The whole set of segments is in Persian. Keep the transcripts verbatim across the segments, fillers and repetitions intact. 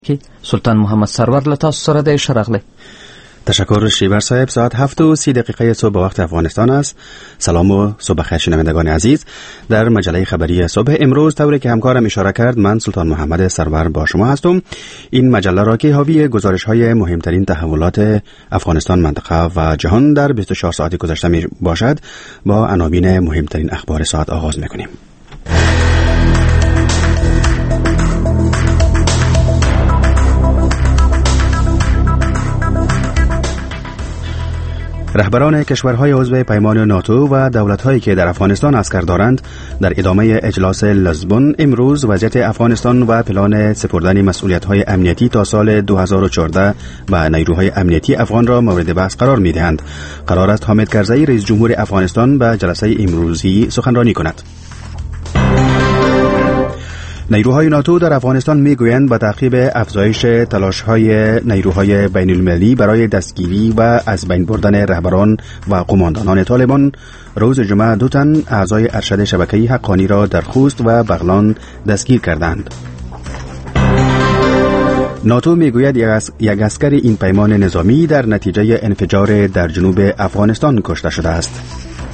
که سلطان محمد سرور لطاس سره ده شرقله. تشکر شیبر صاحب. ساعت هفت و سی دقیقه صبح وقت افغانستان است. سلام و صبح خیر شنوندگان عزیز. در مجله خبری صبح امروز طوری که همکارم اشاره کرد، من سلطان محمد سرور با شما هستم. این مجله را که حاوی گزارش های مهمترین تحولات افغانستان، منطقه و جهان در بیست و چهار ساعت گذشته می باشد، با عناوین مهمترین اخبار ساعت آغاز میکنیم. رهبران کشورهای عضو پیمان ناتو و دولت‌هایی که در افغانستان عسکر دارند در ادامه اجلاس لزبون امروز وضعیت افغانستان و پلان سپردن مسئولیت‌های امنیتی تا سال دو هزار و چهارده و نیروهای امنیتی افغان را مورد بحث قرار می‌دهند. قرار است حامد کرزی رئیس جمهور افغانستان به جلسه امروزی سخنرانی کند. نیروهای ناتو در افغانستان میگویند با تعقیب افزایش تلاش‌های نیروهای بین‌المللی برای دستگیری و از بین بردن رهبران و قماندانان طالبان، روز جمعه دو تن اعضای ارشد شبکه حقانی را در خوست و بغلان دستگیر کردند. ناتو میگوید یک اسکر این پیمان نظامی در نتیجه انفجار در جنوب افغانستان کشته شده است.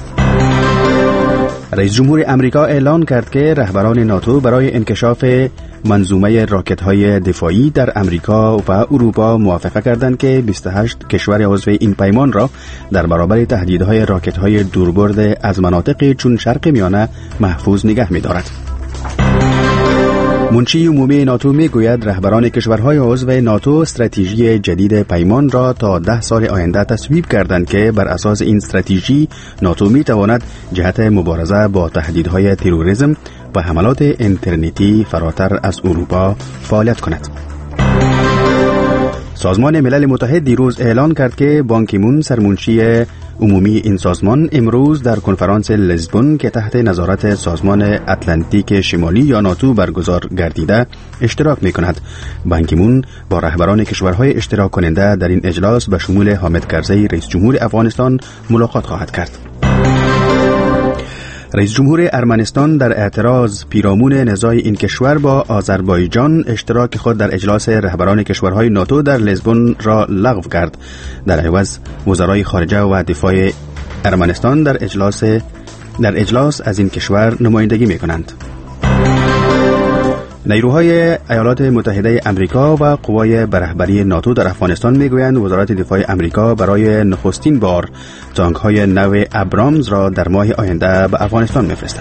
رئیس جمهور امریکا اعلان کرد که رهبران ناتو برای انکشاف منظومه راکت‌های دفاعی در امریکا و اروپا موافقه کردند که بیست و هشت کشور عضو این پیمان را در برابر تهدیدهای راکت‌های دوربرد از مناطق چون شرق میانه محفوظ نگه می‌دارد. منشی عمومی ناتو میگوید رهبران کشورهای عضو ناتو استراتژی جدید پیمان را تا ده سال آینده تصویب کردند که بر اساس این استراتژی ناتو میتواند جهت مبارزه با تهدیدهای تروریسم و حملات اینترنتی فراتر از اروپا فعالیت کند. سازمان ملل متحد دیروز اعلان کرد که بان کی مون سرمنشی عمومی این سازمان امروز در کنفرانس لزبون که تحت نظارت سازمان اتلانتیک شمالی یا ناتو برگزار گردیده اشتراک می کند. بان کی مون با رهبران کشورهای اشتراک کننده در این اجلاس به شمول حامد کرزی رئیس جمهور افغانستان ملاقات خواهد کرد. رئیس جمهور ارمنستان در اعتراض پیرامون نزاع این کشور با آذربایجان اشتراک خود در اجلاس رهبران کشورهای ناتو در لزبون را لغو کرد. در عوض وزرای خارجه و دفاع ارمنستان در اجلاس در اجلاس از این کشور نمایندگی می‌کنند. نیروهای ایالات متحده امریکا و قوای برهبری ناتو در افغانستان میگویند وزارت دفاع امریکا برای نخستین بار تانک‌های نو ابرامز را در ماه آینده به افغانستان میفرستد.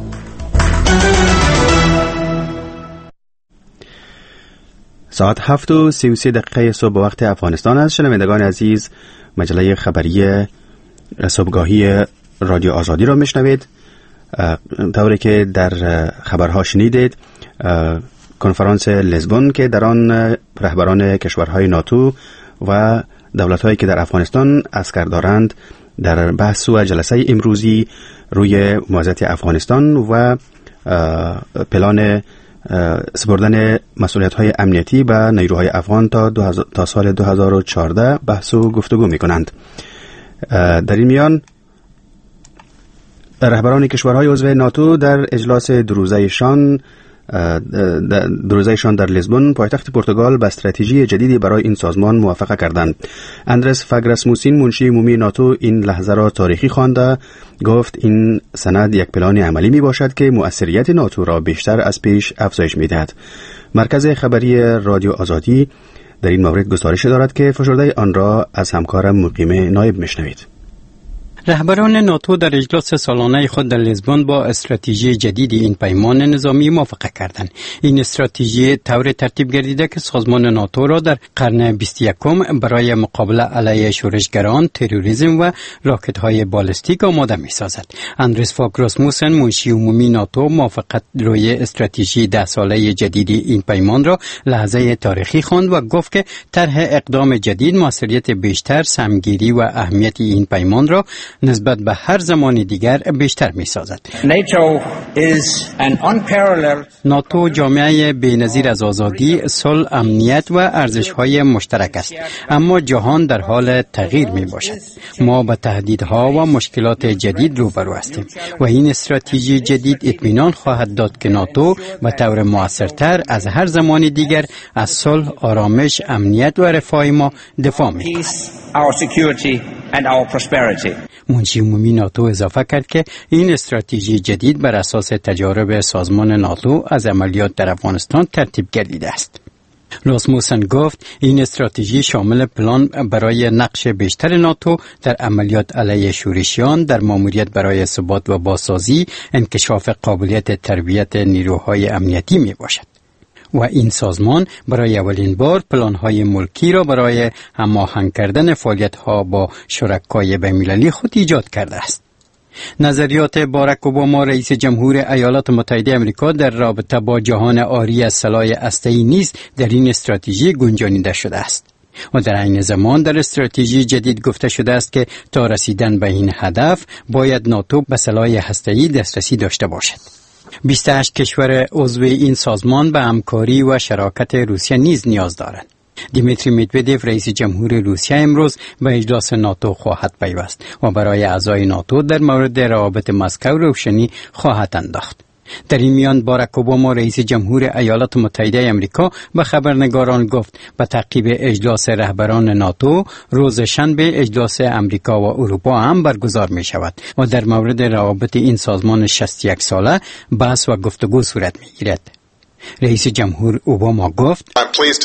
ساعت هفت و سی و سه دقیقه صبح وقت افغانستان است. شنوندگان عزیز، مجله خبری صبحگاهی رادیو آزادی را میشنوید. طوری که در خبرها شنیدید، کنفرانس لزبون که در آن رهبران کشورهای ناتو و دولت‌هایی که در افغانستان عسکر دارند در بحث و جلسه امروزی روی وضعیت افغانستان و پلان سپردن مسئولیت‌های امنیتی به نیروهای افغان تا, تا سال دو هزار و چهارده بحث و گفتگو می‌کنند. در این میان رهبران کشورهای عضو ناتو در اجلاس دروزه‌شان دروزه‌شان در لزبون پایتخت پرتغال به استراتژی جدیدی برای این سازمان موافقه کردند. اندرس فاگراسموسین منشی عمومی ناتو این لحظه را تاریخی خوانده، گفت این سند یک پلان عملی می باشد که مؤثریت ناتو را بیشتر از پیش افزایش می دهد. مرکز خبری رادیو آزادی در این مورد گزارش دارد که فشرده آن را از همکارم مقیم نایب میشنوید. رهبران ناتو در اجلاس سالانه خود در لزبون با استراتژی جدید این پیمان نظامی موافقه کردند. این استراتژی طور ترتیب گردیده که سازمان ناتو را در قرن بیست و یکم برای مقابله علیه شورشگران، تروریسم و راکت‌های بالستیک آماده می‌سازد. اندرس فاگ راسموسن منشی عمومی ناتو موافقت روی استراتژی ده ساله جدید این پیمان را لحظه تاریخی خواند و گفت که طرح اقدام جدید موثریت بیشتر، سمگیری و اهمیت این پیمان را نسبت به هر زمان دیگر بیشتر می سازد. ناتو جامعه بی‌نظیر از آزادی، صلح، امنیت و ارزش‌های مشترک است، اما جهان در حال تغییر می باشد. ما با تهدیدها و مشکلات جدید روبرو هستیم و این استراتژی جدید اطمینان خواهد داد که ناتو به طور مؤثرتر از هر زمان دیگر از صلح، آرامش، امنیت و رفاه ما دفاع می‌کند. منشی عمومی ناتو اضافه کرد که این استراتژی جدید بر اساس تجارب سازمان ناتو از عملیات در افغانستان ترتیب گردیده است. راسموسن گفت این استراتژی شامل پلان برای نقش بیشتر ناتو در عملیات علیه شورشیان، در ماموریت برای ثبات و بازسازی، انکشاف قابلیت تربیت نیروهای امنیتی می باشد. و این سازمان برای اولین بار پلان‌های ملکی را برای هماهنگ کردن فعالیت‌ها با شرکای بین‌المللی خود ایجاد کرده است. نظریات باراک اوباما رئیس جمهور ایالات متحده آمریکا در رابطه با جهان عاری از سلاح هسته‌ای نیز در این استراتژی گنجانیده شده است. و در عین زمان در استراتژی جدید گفته شده است که تا رسیدن به این هدف باید ناتو به سلاح هسته‌ای دسترسی داشته باشد. بیست و هشت کشور عضو این سازمان به همکاری و شراکت روسیه نیز نیاز دارند. دیمیتری مدودوف رئیس جمهور روسیه امروز به اجلاس ناتو خواهد پیوست و برای اعضای ناتو در مورد روابط مسکو روشنی خواهد انداخت. در این میان باراک اوباما رئیس جمهور ایالات متحده آمریکا به خبرنگاران گفت به تعقیب اجلاس رهبران ناتو روز شنبه اجلاس امریکا و اروپا هم برگزار می شود و در مورد روابط این سازمان شصت و یک ساله بحث و گفتگو صورت می گیرد. رئیس جمهور اوباما گفت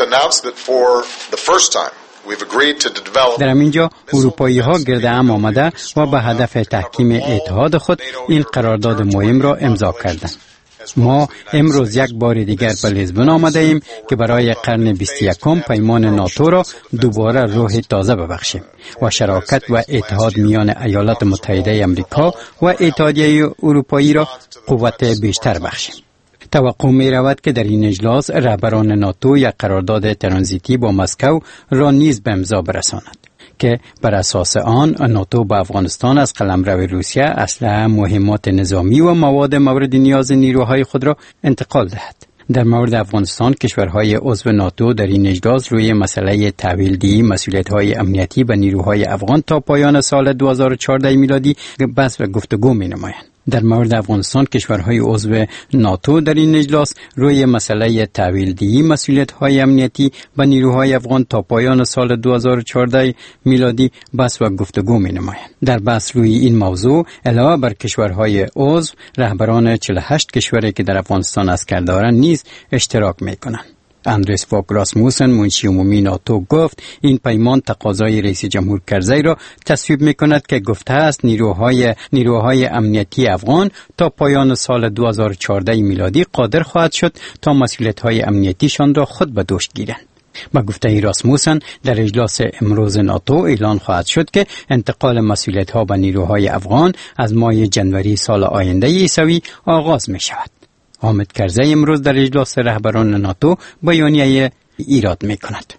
در اینجا اروپایی ها گرد هم آمده و به هدف تحکیم اتحاد خود این قرارداد مهم را امضا کردند. ما امروز یک بار دیگر به لیزبون آمده ایم که برای قرن بیست و یکم پیمان ناتو را دوباره روح تازه ببخشیم و شراکت و اتحاد میان ایالات متحده آمریکا و اتحادیه اروپایی را قوت بیشتر بخشیم. توقع می رود که در این اجلاس رهبران ناتو یک قرارداد ترانزیتی با مسکو را نیز به امضا برساند که بر اساس آن ناتو به افغانستان از قلمرو روسیه اسلحه، مهمات نظامی و مواد مورد نیاز نیروهای خود را انتقال دهد. در مورد افغانستان کشورهای عضو ناتو در این اجلاس روی مسئله تحویل‌دهی مسئولیت‌های امنیتی به نیروهای افغان تا پایان سال دو هزار و چهارده میلادی بحث و گفتگو می‌نمایند. در مورد افغانستان کشورهای عضو ناتو در این اجلاس روی مسئله تحویل‌دهی مسئولیت‌های امنیتی به نیروهای افغان تا پایان سال دو هزار و چهارده میلادی بحث و گفتگو می‌نمایند. در بحث روی این موضوع علاوه بر کشورهای عضو، رهبران چهل و هشت کشوری که در افغانستان عسکر دارند نیز اشتراک می‌کنند. اندریس فوگ راسموسن منشی عمومی ناتو گفت این پیمان تقاضای رئیس جمهور کرزی را تصویب می‌کند که گفته است نیروهای نیروهای امنیتی افغان تا پایان سال دو هزار و چهارده میلادی قادر خواهد شد تا مسئولیت‌های امنیتیشان را خود به دوش گیرند. با گفته راسموسن در اجلاس امروز ناتو اعلان خواهد شد که انتقال مسئولیت‌ها به نیروهای افغان از ماه جنوری سال آینده عیسوی آغاز می‌شود. حامد کرزی امروز در اجلاس رهبران ناتو بیانیه ایراد می‌کند.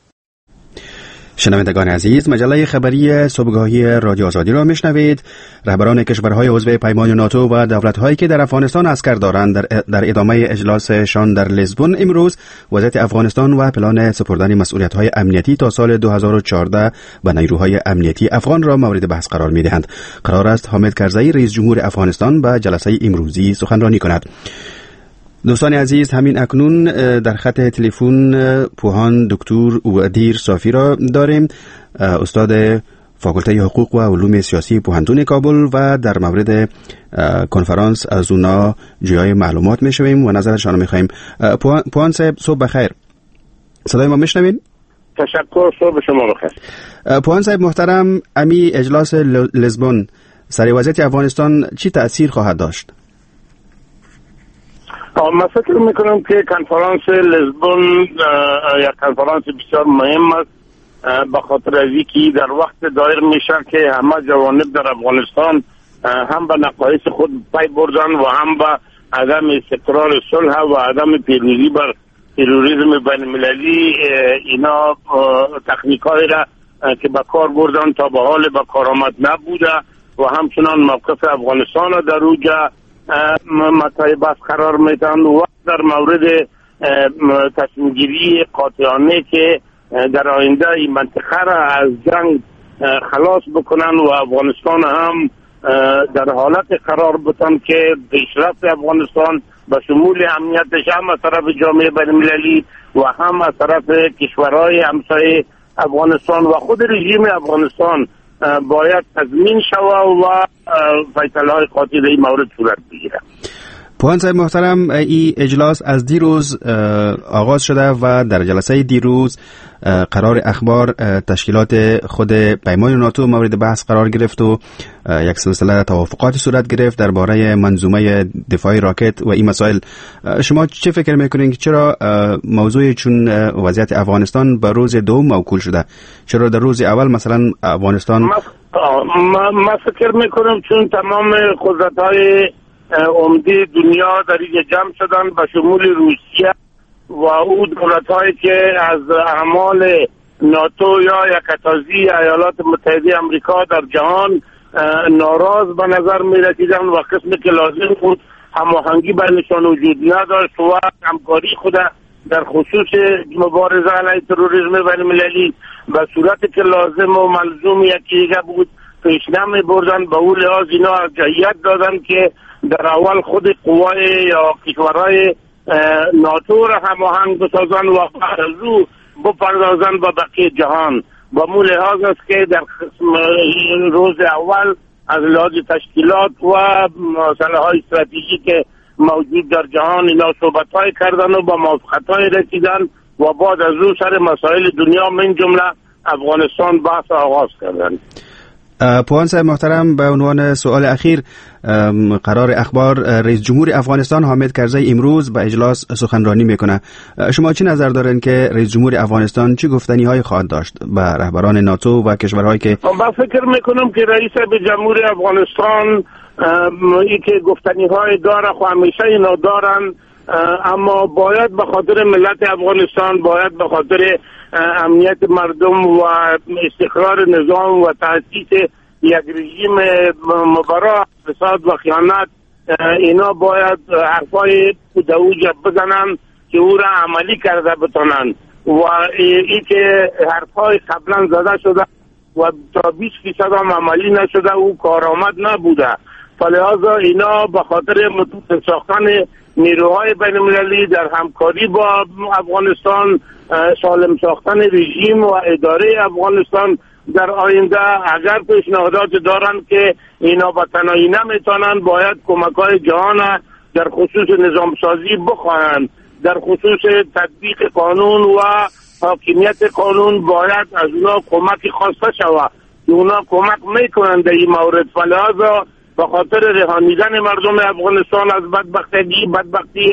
شنوندگان عزیز، مجله خبری صبحگاهی رادیو آزادی را میشنوید. رهبران کشورهای عضو پیمان ناتو و دولت‌هایی که در افغانستان عسکر دارند در, در ادامه اجلاسشان در لیزبون امروز وضعیت افغانستان و پلان سپردن مسئولیت‌های امنیتی تا سال دو هزار و چهارده به نیروهای امنیتی افغان را مورد بحث قرار می‌دهند. قرار است حامد کرزی رئیس جمهور افغانستان به جلسه امروزی سخنرانی کند. دوستان عزیز، همین اکنون در خط تلفن پوهان دکتر ودیر صافی را داریم، استاد فاکولته حقوق و علوم سیاسی پوهنتون کابل، و در مورد کنفرانس از اونا جویای معلومات میشویم و نظرشان میخواییم. پوهان صاحب صبح بخیر، صدای ما میشنوین؟ تشکر، صبح شما بخیر. پوهان صاحب محترم، امی اجلاس لیزبون سر وضعیت افغانستان چی تأثیر خواهد داشت؟ من فکر میکنم که کنفرانس لیزبون یک کنفرانس بسیار مهم است، به خاطر از اینکه در وقت دایر میشه که همه جوانب در افغانستان هم به نقایص خود پی بردن و هم به عدم استقرار صلح و عدم پیروزی بر تروریسم بین المللی اینا تکنیکایی را که به کار بردن تا به حال به کارآمد نبوده و همچنان موقف افغانستان را در اوجا مطرح بحث قرار میدن و در مورد تصمیم گیری قاطعانه که در آینده این منطقه را از جنگ خلاص بکنن و افغانستان هم در حالت قرار بتن که پیشرفت افغانستان به شمول امنیتش هم از طرف جامعه بین‌المللی و هم از طرف کشورهای همسایه افغانستان و خود رژیم افغانستان باید تضمین شود و فیصله های قاطع در این مورد صورت بگیرد. پوان صاحب محترم، این اجلاس از دیروز آغاز شده و در جلسه دیروز قرار اخبار تشکیلات خود پیمان ناتو مورد بحث قرار گرفت و یک سلسله توافقات صورت گرفت درباره منظومه دفاعی راکت و این مسائل. شما چه فکر میکنین که چرا موضوع چون وضعیت افغانستان به روز دوم موکول شده؟ چرا در روز اول مثلا افغانستان ما, ما فکر میکنم چون تمام قدرت‌های عمده دنیا در اینجا جمع شدن به شمول روسیه و او دولت هایی که از اعمال ناتو یا یکتازی ایالات متحده امریکا در جهان ناراض به نظر می رسیدن و قسمی که لازم بود هماهنگی بینشان وجود نداشت و همکاری خود در خصوص مبارزه علیه تروریسم بین‌المللی به صورتی که لازم و ملزوم یکی دیگه بود پیش نمی بردن. به اون لحاظ اینا ارجحیت دادن که در اول خود قوای یا کشورهای ناتو را هماهنگ بسازن و بعد از او بپردازن به بقیه جهان. با مو لحاظ است که در روز اول از لحاظ تشکیلات و مسئله های استراتژیک که موجود در جهان اینا صحبت های کردن و با موافقت های رسیدن و بعد از او سر مسائل دنیا من جمله افغانستان بحث آغاز کردن. پوان صاحب محترم، به عنوان سوال اخیر، قرار اخبار رئیس جمهور افغانستان حامد کرزی امروز به اجلاس سخنرانی میکنه. شما چه نظر دارین که رئیس جمهور افغانستان چه گفتنی های خواهد داشت به رهبران ناتو و کشورهایی که من فکر میکنم که رئیس جمهور افغانستان ای که گفتنی های داره خو همیشه اینا دارن، اما باید به خاطر ملت افغانستان، باید به خاطر امنیت مردم و استقرار نظام و تأسیس یک رژیم مبرا فساد و خیانت، اینا باید حرفای پودوج بزنن که او را عملی کرده بتونن و ای که حرفای قبلا زده شده و تا بیست فیصد هم عملی نشده او کارآمد نبوده. فلذا اینا به خاطر متوسط ساختن نیروهای بین‌المللی در همکاری با افغانستان، سالم ساختن رژیم و اداره افغانستان در آینده، اگر پیشنهادات دارن که اینا با تنهایی نمیتونن، باید کمک‌های جهان در خصوص نظام سازی بخواهند، در خصوص تطبیق قانون و حاکمیت قانون باید از اونا کمکی خواسته شود که اونا کمک میکنند در این مورد. فلذا به خاطر رهانیدن مردم افغانستان از بدبختی بدبختی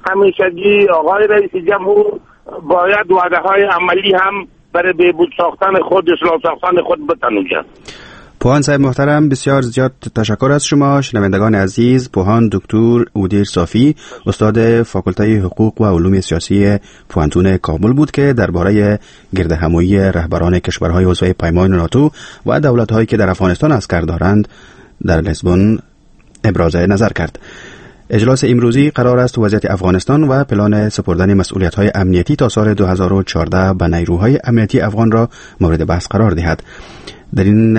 همیشگی آقای رئیس جمهور باید وعده های عملی هم برای بهبود ساختن خود، اصلاح ساختن خود بتنوجند. پوهان صاحب محترم، بسیار زیاد تشکر از شما. شنوندگان عزیز، پوهان دکتر اودیر صافی، استاد فاکولته حقوق و علوم سیاسی پوهنتون کابل بود که درباره گردهمایی رهبران کشورهای عضو پیمان ناتو و دولت‌هایی که در افغانستان عسکر دارند در لیسبون ابراز نظر کرد. اجلاس امروزی قرار است وضعیت افغانستان و پلان سپردن مسئولیت‌های امنیتی تا سال دو هزار و چهارده به نیروهای امنیتی افغان را مورد بحث قرار دهد. در این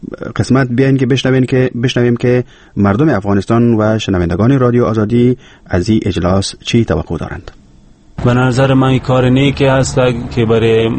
قسمت بیاین که بشنویم که بشنویم که مردم افغانستان و شنوندگان رادیو آزادی از این اجلاس چی توقع دارند. به نظر من این کار نیکی هست که برای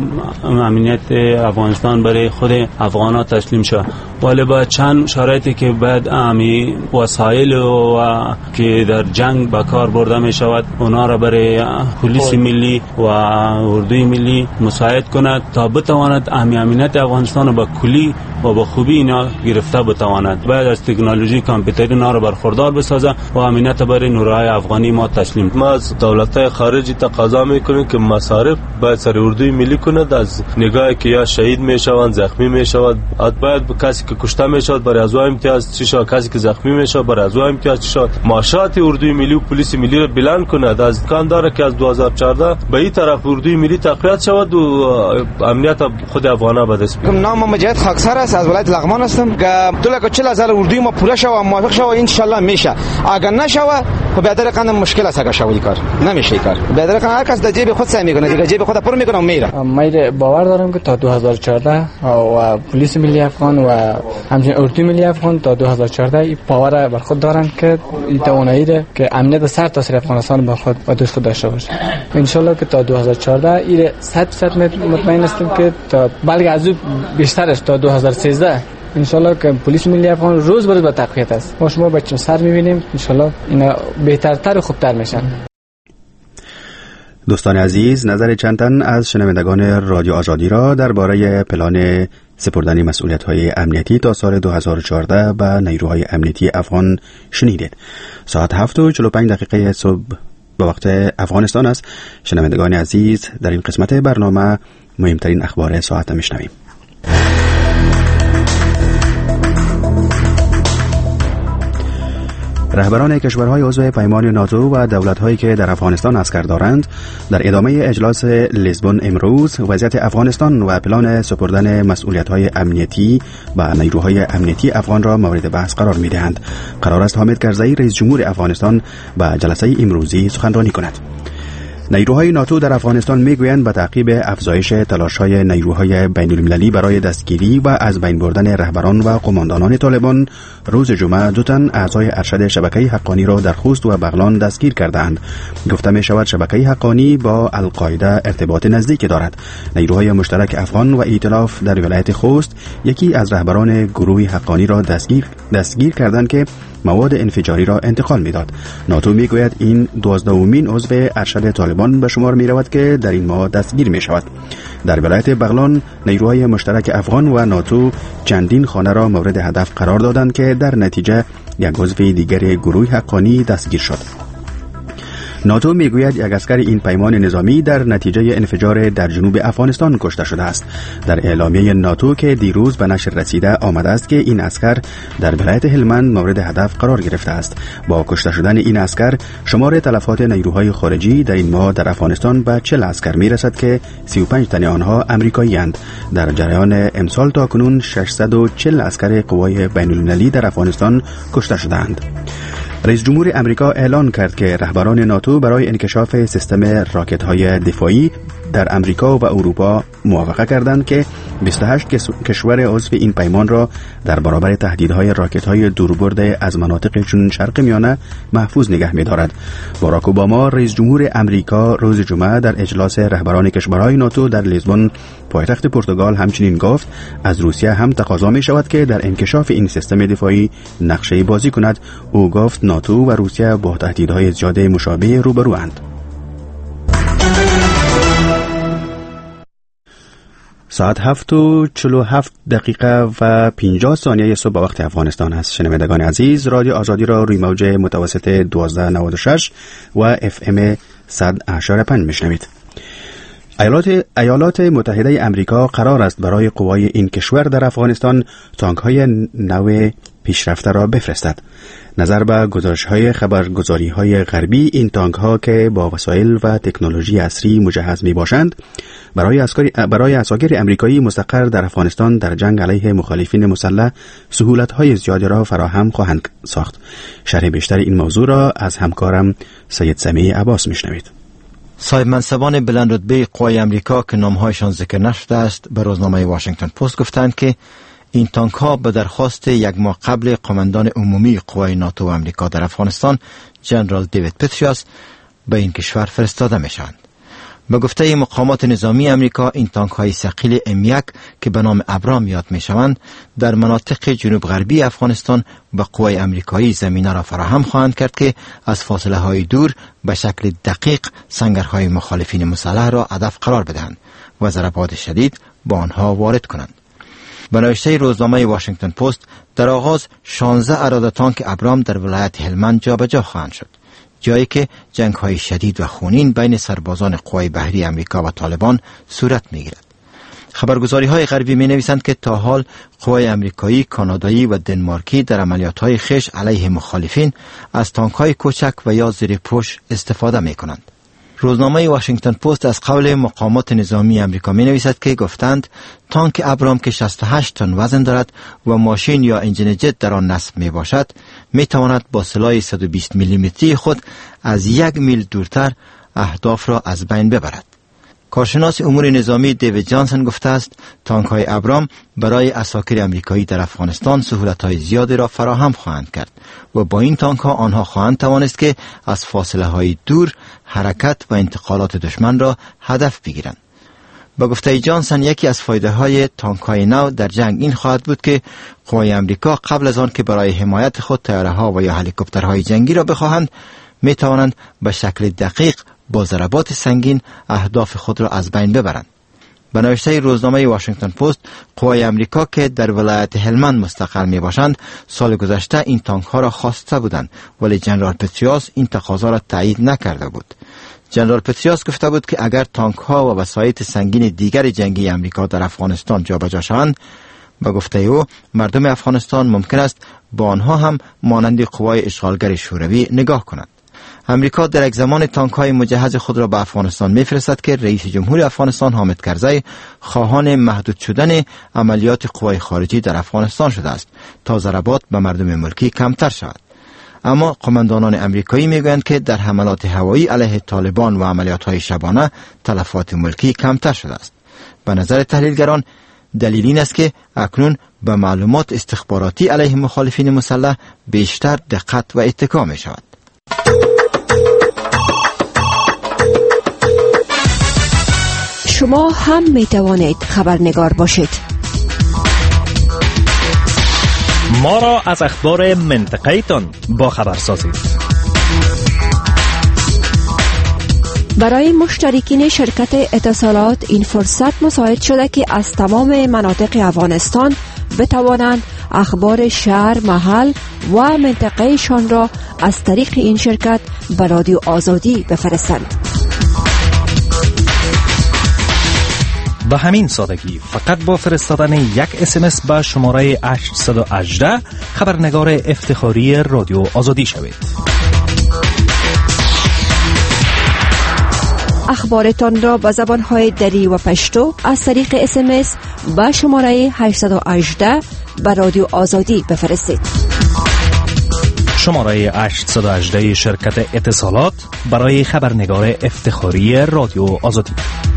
امنیت افغانستان برای خود افغان‌ها تسلیم شد، ولی با چند شرایطی که بعد امی وسایل و که در جنگ به کار برده می شود اونا را برای پلیس ملی و اردوی ملی مساعد کند تا بتواند امنیت افغانستان را به کلی و به خوبی اینا گرفته بتواند. بعد از تکنولوژی کامپیوتری اینا را برخوردار بسازه و امنیت برای نیروهای افغانی ما تسلیم. ما از دولت‌های خارجی تقاضا میکنیم که مصارف باید سر اردوی ملی کند، از نگاهی که یا شهید میشوند، زخمی میشود، باید کسی که کشته میشود برای از امتیاز چی شود، کسی که زخمی میشود برای از امتیاز چی شود. معاشات اردوی ملی و پلیس ملی را بلند کند. از امکان داره که از دو هزار و چهارده به این طرف اردوی ملی تقویت شود و امنیت خود افغان‌ها به دست بیاید. نام مجاهد خاکسار است، از ولایت لغمان هستم. طول که چهل هزار اردوی ما پوره شود، موافق شود، ان شاء الله میشه. اگر نشود خب بیادر قانون مشکل است، اگر شود کار نمیشه کار. بیادر قانون هر کس در جیب خود سعی میکنه، دیگه جیب خود پر میکنه و میره. من باور دارم که تا دو هزار و چهارده و پلیس ملی افغان و همچنین اردوی ملی افغان تا دو هزار و چهارده این پاور بر خود دارن که این توانایی را که امنیت سر تاثیر افغانستان با خود و دوست داشته باشه. ان شاء الله که تا دو هزار و چهارده این صد درصد مطمئن هستیم که تا بلکه از بیشترش تا دو هزار و سیزده ان شاء الله که پلیس ملی افغان روز به روز با تقویت است. ما شما بچه‌ها سر می‌بینیم ان شاء الله اینا بهترتر و خوبتر میشن. دوستان عزیز، نظر چند تن از شنوندگان رادیو آزادی را درباره پلان سپردن مسئولیت‌های امنیتی تا سال دو هزار و چهارده به نیروهای امنیتی افغان شنیدید. ساعت هفت و چهل و پنج دقیقه صبح به وقت افغانستان است. شنوندگان عزیز، در این قسمت برنامه مهمترین اخبار ساعت میشنویم. رهبران کشورهای عضو پیمان ناتو و دولت‌هایی که در افغانستان عسکر دارند در ادامه اجلاس لیسبون امروز وضعیت افغانستان و پلان سپردن مسئولیت‌های امنیتی و نیروهای امنیتی افغان را مورد بحث قرار می‌دهند. قرار است حامد کرزئی رئیس جمهور افغانستان به جلسه امروزی سخنرانی کند. نیروهای ناتو در افغانستان میگویند به تعقیب افزایش تلاش‌های نیروهای بین‌المللی برای دستگیری و از بین بردن رهبران و قماندانان طالبان روز جمعه دو تن اعضای ارشد شبکه حقانی را در خوست و بغلان دستگیر کردند. گفته می شود شبکه حقانی با القاعده ارتباط نزدیک دارد. نیروهای مشترک افغان و ائتلاف در ولایت خوست یکی از رهبران گروه حقانی را دستگیر دستگیر کردند که مواد انفجاری را انتقال میداد. ناتو میگوید این دوازدهمین عضو ارشد طالبان به شمار می رود که در این ماه دستگیر می شود. در ولایت بغلان نیروهای مشترک افغان و ناتو چندین خانه را مورد هدف قرار دادند که در نتیجه یک عضو دیگر گروه حقانی دستگیر شد. ناتو میگوید یک اسکر این پیمان نظامی در نتیجه انفجار در جنوب افغانستان کشته شده است. در اعلامیه ناتو که دیروز به نشر رسیده آمده است که این اسکر در ولایت هلمند مورد هدف قرار گرفته است. با کشته شدن این اسکر شمار تلفات نیروهای خارجی در این ماه در افغانستان به چهل اسکر میرسد که سی و پنج تن آنها امریکایی اند. در جریان امسال تاکنون ششصد و چهل اسکر قوای بین‌المللی در افغانستان کشته شدند. رئیس جمهور امریکا اعلان کرد که رهبران ناتو برای انکشاف سیستم راکت‌های دفاعی در امریکا و اروپا موافقه کردند که بیست و هشت کشور عضو این پیمان را در برابر تهدیدهای راکت‌های دوربرد از مناطق چون شرق میانه محفوظ نگه می‌دارد. باراک اوباما رئیس جمهور امریکا روز جمعه در اجلاس رهبران کشورهای ناتو در لیسبون پایتخت پرتغال همچنین گفت از روسیه هم تقاضا می‌شود که در انکشاف این سیستم دفاعی نقشه بازی کند. او گفت ناتو و روسیه با تهدیدهای زیاد مشابه روبروند. ساعت هفت و چهل و هفت دقیقه و پنجاه ثانیه صبح به وقت افغانستان است. شنوندگان عزیز، رادیو آزادی را روی موج متوسط دوازده نود و شش و اف ام صد و اشاره پنج میشنوید. ایالات ایالات متحده امریکا قرار است برای قوای این کشور در افغانستان تانک‌های نو پیشرفته را بفرستد. نظر به گزارش‌های خبرگزاری‌های غربی این تانک‌ها که با وسایل و تکنولوژی عصری مجهز می‌باشند برای عسکری برای عساکر امریکایی مستقر در افغانستان در جنگ علیه مخالفین مسلح سهولت‌های زیادی را فراهم خواهند ساخت. شرح بیشتر این موضوع را از همکارم سید سمیع عباس می‌شنوید. صاحب منصبان بلند رتبه قوای امریکا که نامهایشان ذکر نشده است به روزنامه واشنگتن پست گفتند که این تانک ها به درخواست یک ماه قبل قماندان عمومی قوای ناتو و امریکا در افغانستان جنرال دیوید پتریاس به این کشور فرستاده می شوند. به گفته مقامات نظامی امریکا این تانک های ثقیل ام یک که به نام ابرام یاد می شوند در مناطق جنوب غربی افغانستان به قوای امریکایی زمینه را فراهم خواهند کرد که از فاصله های دور به شکل دقیق سنگرهای مخالفین مسلح را هدف قرار بدهند و ضربات شدید با آنها وارد کنند. به نوشته روزنامه واشنگتن پست در آغاز شانزده اراده تانک ابرام در ولایت هلمند جابجا خواهند شد، جایی که جنگ های شدید و خونین بین سربازان قوای بحری امریکا و طالبان صورت می گیرد. خبرگزاری های غربی می نویسند که تا حال قوای امریکایی، کانادایی و دنمارکی در عملیات های خویش علیه مخالفین از تانک های کوچک و یا زیر پوش استفاده می کنند. روزنامه واشنگتن پست از قول مقامات نظامی امریکا می نویسد که گفتند تانک ابرام که شصت و هشت تن وزن دارد و ماشین یا انجین جت در آن نصب می باشد می تواند با سلاح صد و بیست میلیمتری خود از یک میل دورتر اهداف را از بین ببرد. کارشناس امور نظامی دیوید جانسن گفته است تانک های ابرام برای عساکر امریکایی در افغانستان سهولت های زیادی را فراهم خواهند کرد و با این تانک ها آنها خواهند توانست که از فاصله های دور حرکت و انتقالات دشمن را هدف بگیرند. با گفته جانسن یکی از فایده های تانک های نو در جنگ این خواهد بود که قوای امریکا قبل از آن که برای حمایت خود طیاره ها و یا هلیکوپترهای جنگی را بخواهند می توانند به شکل دقیق با ضربات سنگین اهداف خود را از بین ببرند. به نوشته روزنامه واشنگتن پست، قوای امریکا که در ولایت هلمند مستقر می باشند سال گذشته این تانک ها را خواسته بودند، ولی جنرال پتریاس این تقاضا را تایید نکرده بود. جنرال پتریاس گفته بود که اگر تانک ها و وسایط سنگین دیگر جنگی امریکا در افغانستان جابجا شوند، به گفته او مردم افغانستان ممکن است با آنها هم مانند قوای اشغالگر شوروی نگاه کنند. امریکا در یک زمان تانک های مجهز خود را به افغانستان میفرستد که رئیس جمهور افغانستان حامد کرزی خواهان محدود شدن عملیات قوای خارجی در افغانستان شده است تا ضربات به مردم ملکی کمتر شود. اما قماندانان امریکایی میگویند که در حملات هوایی علیه طالبان و عملیات های شبانه تلفات ملکی کمتر شده است. به نظر تحلیلگران دلیل این است که اکنون به معلومات استخباراتی علیه مخالفین مسلح بیشتر دقت و اتکا می شود. شما هم می توانید خبرنگار باشید. ما را از اخبار منطقه تان با خبر سازید. برای مشترکین شرکت اتصالات این فرصت مساعد شده که از تمام مناطق افغانستان بتوانند اخبار شهر، محل و منطقه شان را از طریق این شرکت به رادیو آزادی بفرستند. به همین سادگی فقط با فرستادن یک اس ام اس به شماره هشت یک هشت خبرنگار افتخاری رادیو آزادی شوید. اخبارتان را به زبانهای دری و پشتو از طریق اس ام اس به شماره هشت یک هشت به رادیو آزادی بفرستید. شماره هشت یک هشت شرکت اتصالات برای خبرنگار افتخاری رادیو آزادی.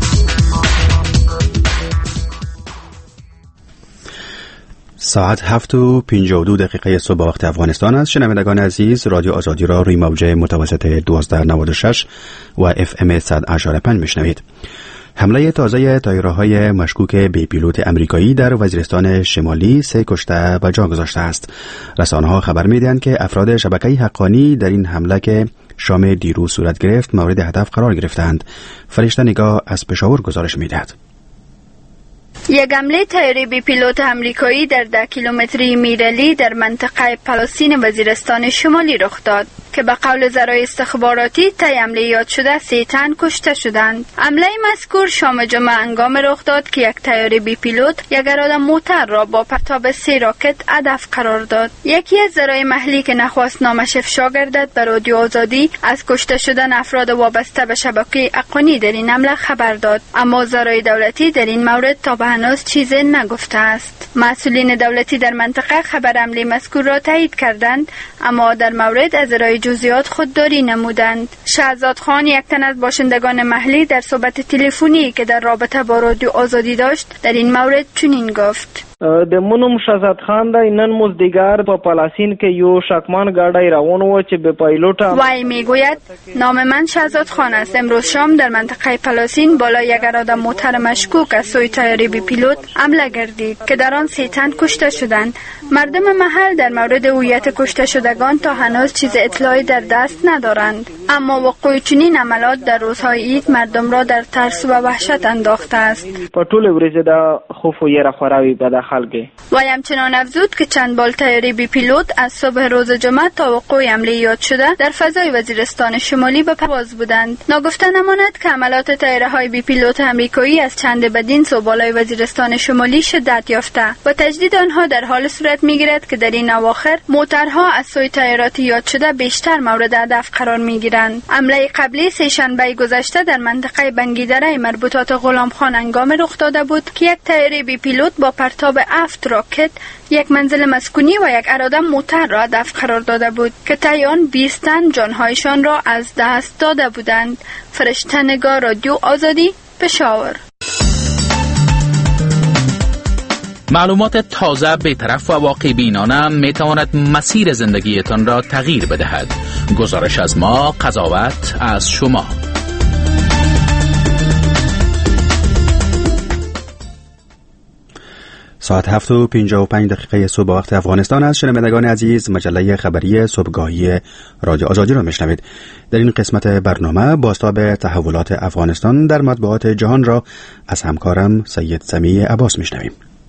ساعت هفت و پنجاه و دو دقیقه صبح وقت افغانستان است. شنوندگان عزیز، رادیو آزادی را روی موج متوسط دوازده نود و شش و اف ام صد و پنج میشنوید. حمله تازه طیاره‌های مشکوک به پیلوت امریکایی در وزیرستان شمالی سه کشته به جا گذاشته است. رسانه‌ها خبر می‌دهند که افراد شبکه حقانی در این حمله که شام دیروز صورت گرفت مورد هدف قرار گرفتند. فرشته نگاه از پشاور گزارش می‌دهد. یک حمله طیاره بی پیلوت امریکایی در ده کیلومتری میرلی در منطقه پلاسین وزیرستان شمالی رخ داد که به قول ذرایع استخباراتی طی حمله یاد شده سه تن کشته شدند. حمله مذکور شام جمعه هنگام رخ داد که یک طیاره بی پیلوت یک اراده موتر را با پرتاب سه راکت هدف قرار داد. یکی از ذرایع محلی که نخواست نامش افشا گردد به رادیو آزادی از کشته شدن افراد وابسته به شبکه حقانی در این حمله خبر داد، اما ذرایع دولتی در این مورد تا به هنوز چیزی نگفته است. مسئولین دولتی در منطقه خبر حمله مذکور را تایید کردند، اما در مورد از ارائه جزئیات خودداری نمودند. شهزاد خان، یک تن از باشندگان محلی، در صحبت تلفنی که در رابطه با رادیو آزادی داشت در این مورد چنین گفت: د منوم شهزاد خان دی نن موز دیگر په پلاسین کې یو شکمان ګاډی روان و چې به پایلوټ وای میگوید نام من شهزاد خان است. امروز شام در منطقه پلاسین بالای یک اراده موتر مشکوک از سوی طیاره بی پیلوت حمله گردید که در آن سه تن کشته شدند. مردم محل در مورد هویت کشته شدگان تا هنوز چیز اطلاعی در دست ندارند، اما وقوع چنین عملات در روزهای عید مردم را در ترس و وحشت انداخته است. په ټول ورځ د خوف و یره خوراوي په خلک. وی همچنان افزود که چند بال طیاره بی پیلوت از صبح روز جمعه تا وقوع حمله یاد شده در فضای وزیرستان شمالی به پرواز بودند. ناگفته نماند که حملات طیاره های بی پیلوت آمریکایی از چند بدین سوبالای وزیرستان شمالی شدت یافته و تجدید آنها در حال صورت میگیرد که در این اواخر موترها از سوی طیارات یاد شده بیشتر مورد هدف قرار میگیرند. حمله قبلی سه شنبه گذشته در منطقه بنگیدره مربوطات غلام خان انگام رخ داده بود که یک طیاره بی پیلوت با پرتاب هفت راکت یک منزل مسکونی و یک اراده موتر را هدف قرار داده بود که طی آن بیست تن جانهایشان را از دست داده بودند. فرشته نگار، رادیو آزادی، پشاور. معلومات تازه بی‌طرف و واقع بینانه می تواند مسیر زندگیتان را تغییر بدهد. گزارش از ما، قضاوت از شما. ساعت هفت و پنجاه و پنج دقیقه صبح وقت افغانستان است. شنوندگان عزیز، مجله خبری صبحگاهی رادیو آزادی را میشنوید. در این قسمت برنامه بازتاب تحولات افغانستان در مطبوعات جهان را از همکارم سید سمیع عباس میشنویم.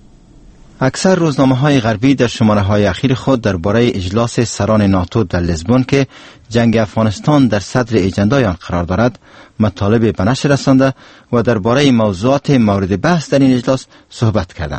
اکثر روزنامه‌های غربی در شماره‌های اخیر خود درباره اجلاس سران ناتو در لیسبون که جنگ افغانستان در صدر اجندای آن قرار دارد مطالب به نشر رسانده و درباره موضوعات مورد بحث در این اجلاس صحبت کردند.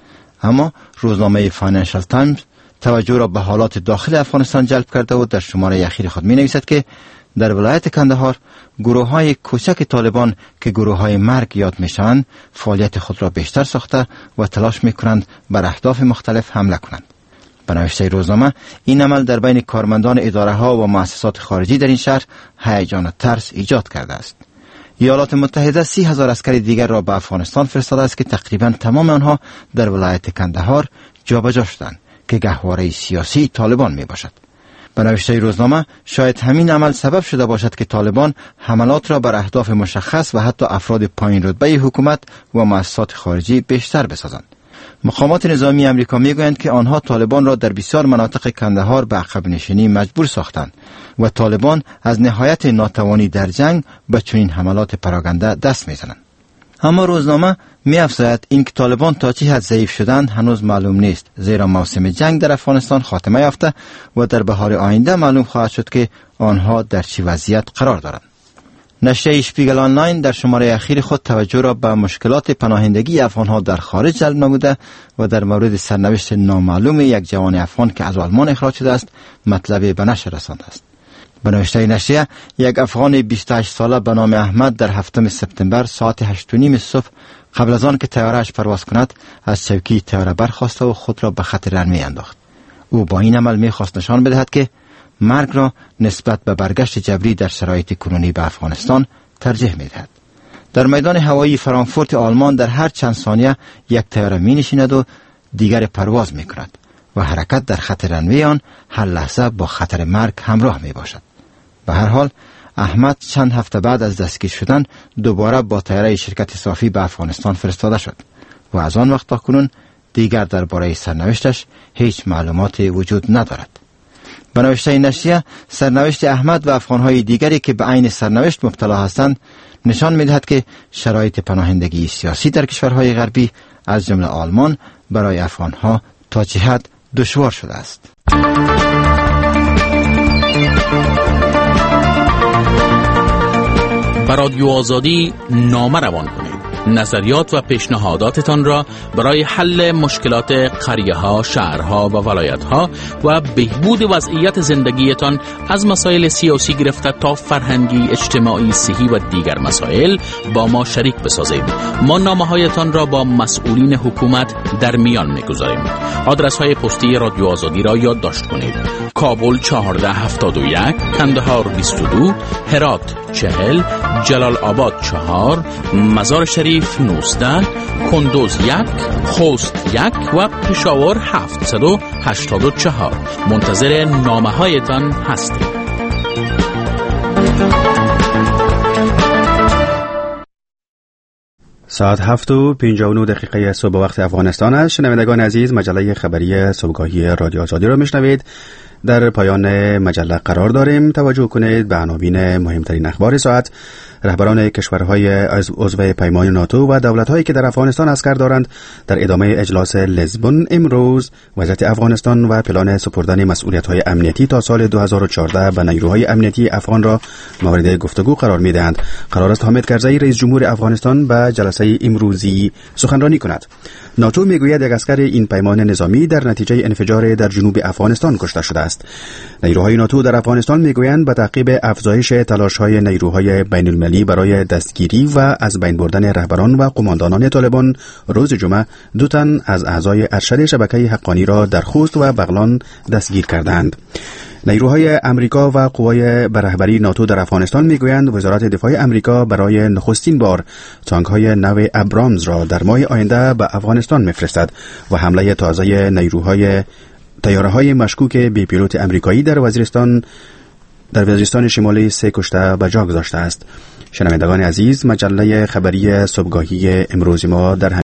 اما روزنامه فاینانشال تایمز توجه را به حالات داخل افغانستان جلب کرده و در شماره اخیر خود می نویسد که در ولایت کندهار گروه های کوچک طالبان که گروه های مرگ یاد می شوند فعالیت خود را بیشتر ساخته و تلاش می کنند بر اهداف مختلف حمله کنند. به نوشته روزنامه این عمل در بین کارمندان اداره ها و مؤسسات خارجی در این شهر هیجان و ترس ایجاد کرده است. ایالات متحده سی هزار عسکر دیگر را به افغانستان فرستاده است که تقریبا تمام آنها در ولایت کندهار جابجا شدند که گهواره سیاسی طالبان می باشد. به نوشته روزنامه شاید همین عمل سبب شده باشد که طالبان حملات را بر اهداف مشخص و حتی افراد پایین رتبه حکومت و مؤسسات خارجی بیشتر بسازند. مقامات نظامی امریکا میگویند که آنها طالبان را در بسیار مناطق کندهار به عقب نشینی مجبور ساختند و طالبان از نهایت ناتوانی در جنگ به چنین حملات پراگنده دست میزنند. اما روزنامه می‌افزاید اینکه طالبان تا چه حد ضعیف شدند هنوز معلوم نیست، زیرا موسم جنگ در افغانستان خاتمه یافته و در بهار آینده معلوم خواهد شد که آنها در چه وضعیت قرار دارند. نشریه اشپیگل آنلاین در شماره اخیر خود توجه را به مشکلات پناهندگی افغانها در خارج جلب نموده و در مورد سرنوشت نامعلوم یک جوان افغان که از آلمان اخراج شده است مطلب به نشر رسانده است. به نوشته نشریه یک افغان بیست و هشت ساله به نام احمد در هفتم سپتامبر ساعت هشت و نیم صبح قبل از آن که طیاره‌اش پرواز کند از چوکی طیاره برخاست و خود را به خطر رنمی انداخت. او با این عمل می‌خواست نشان بدهد که مرگ را نسبت به برگشت جبری در شرایط کنونی به افغانستان ترجیح می‌دهد. در میدان هوایی فرانکفورت آلمان در هر چند ثانیه یک طیاره می‌نشیند و دیگر پرواز می‌کند و حرکت در خط رنوی آن هر لحظه با خطر مرگ همراه میباشد. به هر حال احمد چند هفته بعد از دستگیر شدن دوباره با طیاره شرکت صافی به افغانستان فرستاده شد و از آن وقت تا کنون دیگر درباره سرنوشتش هیچ معلومات وجود ندارد. به نوشته نشریه سرنوشت احمد و افغانهای دیگری که به عین سرنوشت مبتلا هستند نشان می‌دهد که شرایط پناهندگی سیاسی در کشورهای غربی از جمله آلمان برای افغانها تا چه حد دشوار شده است. بر رادیو آزادی نامه روان کنید. نظریات و پیشنهاداتتان را برای حل مشکلات قریه‌ها، شهرها و ولایت‌ها و بهبود وضعیت زندگیتان از مسائل سیاسی گرفته تا فرهنگی، اجتماعی، صحی و دیگر مسائل با ما شریک بسازید. ما نامه‌هایتان را با مسئولین حکومت در میان می‌گذاریم. آدرس‌های پستی رادیو آزادی را یادداشت کنید: کابل چهارده هفتاد و یک، کندهار بیست و دو، هرات چهل، جلال آباد چهار، مزار شریف نوزده، کندوز یک، خوست یک و پشاور هفتصد و هشتاد و چهار. منتظر نامه هایتان هستیم. ساعت هفت و پنجاه و نه دقیقه صبح وقت افغانستان است. شنوندگان عزیز، مجله خبری صبحگاهی رادیو آزادی را میشنوید. در پایان مجله قرار داریم. توجه کنید به عناوین مهمترین اخبار ساعت. رهبران کشورهای عضو پیمان ناتو و دولت‌هایی که در افغانستان عسکر دارند در ادامه اجلاس لزبون امروز وضعیت افغانستان و پلان سپردن مسئولیت‌های امنیتی تا سال دو هزار و چهارده به نیروهای امنیتی افغان را مورد گفتگو قرار می‌دهند. قرار است حامد کرزی رئیس جمهور افغانستان به جلسه امروزی سخنرانی کند. ناتو میگوید یک عسکر این پیمان نظامی در نتیجه انفجار در جنوب افغانستان کشته شده است. نیروهای ناتو در افغانستان میگویند به تعقیب افزایش تلاش‌های نیروهای بین‌المللی برای دستگیری و از بین بردن رهبران و قماندانان طالبان روز جمعه دو تن از اعضای ارشد شبکه حقانی را در خوست و بغلان دستگیر کردند. نیروهای امریکا و قوای برهبری ناتو در افغانستان میگویند وزارت دفاع امریکا برای نخستین بار تانک‌های نو ابرامز را در ماه آینده به افغانستان میفرستد و حمله تازه نیروهای طیاره‌های مشکوک بی پیلوت امریکایی در وزیرستان در وزیرستان شمالی سه کشته به جا گذاشته است. شنوندگان عزیز، مجله خبری صبحگاهی امروز ما در